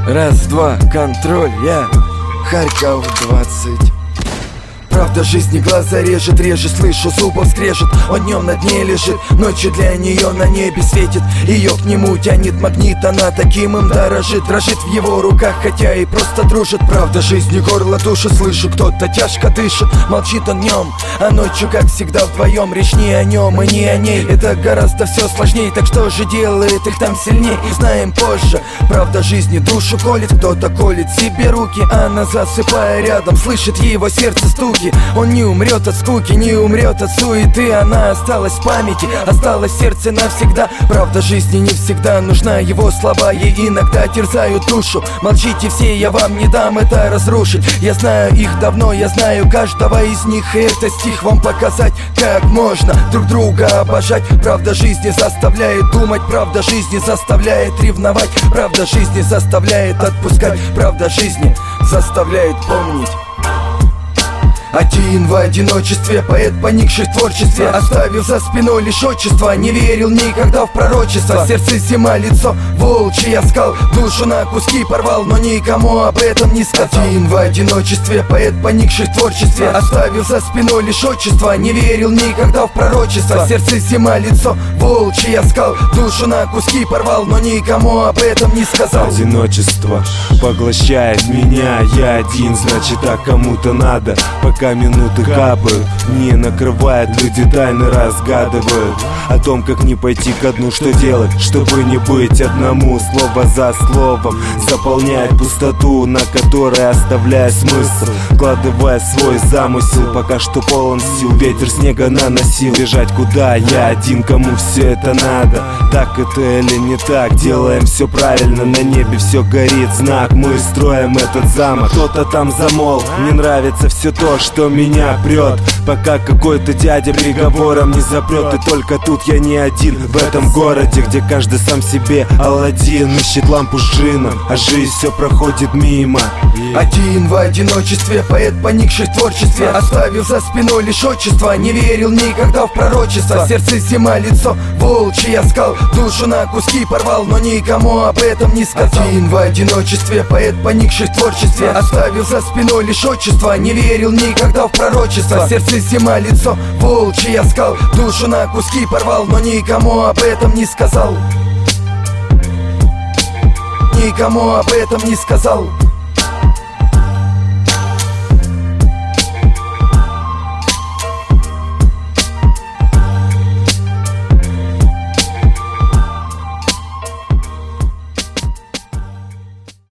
Раз, два, контроль, я Харьков 20. Правда жизни глаза режет, реже слышу зубов скрежет. Он днем на дне лежит, ночью для нее на небе светит. Ее к нему тянет магнит, она таким им дорожит. Дрожит в его руках, хотя и просто дружит. Правда жизни горло души, слышу, кто-то тяжко дышит. Молчит он днем, а ночью, как всегда, вдвоем. Речь не о нем и не о ней, это гораздо все сложнее. Так что же делает их там сильнее, узнаем позже. Правда жизни душу колет, кто-то колет себе руки. Она, засыпая рядом, слышит его сердце стуки. Он не умрет от скуки, не умрет от суеты. Она осталась в памяти, осталась в сердце навсегда. Правда жизни не всегда нужна, его слова ей иногда терзают душу. Молчите все, я вам не дам это разрушить. Я знаю их давно, я знаю каждого из них. И это стих вам показать, как можно друг друга обожать. Правда жизни заставляет думать, правда жизни заставляет ревновать, правда жизни заставляет отпускать, правда жизни заставляет помнить. Один в одиночестве, поэт, поникший в творчестве, оставив за спиной лишь отчество. Не верил никогда в пророчество. Сердце зима, лицо волчий оскал, душу на куски порвал, но никому об этом не сказал. Один в одиночестве, поэт, поникший в творчестве, оставив за спиной лишь отчество. Не верил никогда в пророчество. Сердце зима, лицо волчий оскал, душу на куски порвал, но никому об этом не сказал. Одиночество поглощает меня, я один, значит так кому-то надо. Пока минуты капают, не накрывает, люди тайны разгадывают о том, как не пойти ко дну, что делать, чтобы не быть одному. Слово за словом заполняет пустоту, на которой оставляя смысл, вкладывая свой замысел. Пока что полон сил, ветер снега наносил. Бежать куда? Я один, кому все это надо? Так это или не так? Делаем все правильно, на небе все горит, знак. Мы строим этот замок, кто-то там замолк. Не нравится все то, что меня прет, пока какой-то дядя приговором не запрет. И только тут я не один в этом городе, где каждый сам себе Аладдин ищет лампу с джином, а жизнь все проходит мимо. Один в одиночестве, поэт, поникший в творчестве, оставив за спиной лишь отчество. Не верил никогда в пророчество. Сердце зима, лицо волчий оскал, душу на куски порвал, но никому об этом не сказал. Один в одиночестве, поэт, поникший в творчестве, оставив за спиной лишь отчество. Не верил никогда в пророчество. Сердце зима, лицо волчий оскал, душу на куски порвал, но никому об этом не сказал. Никому об этом не сказал.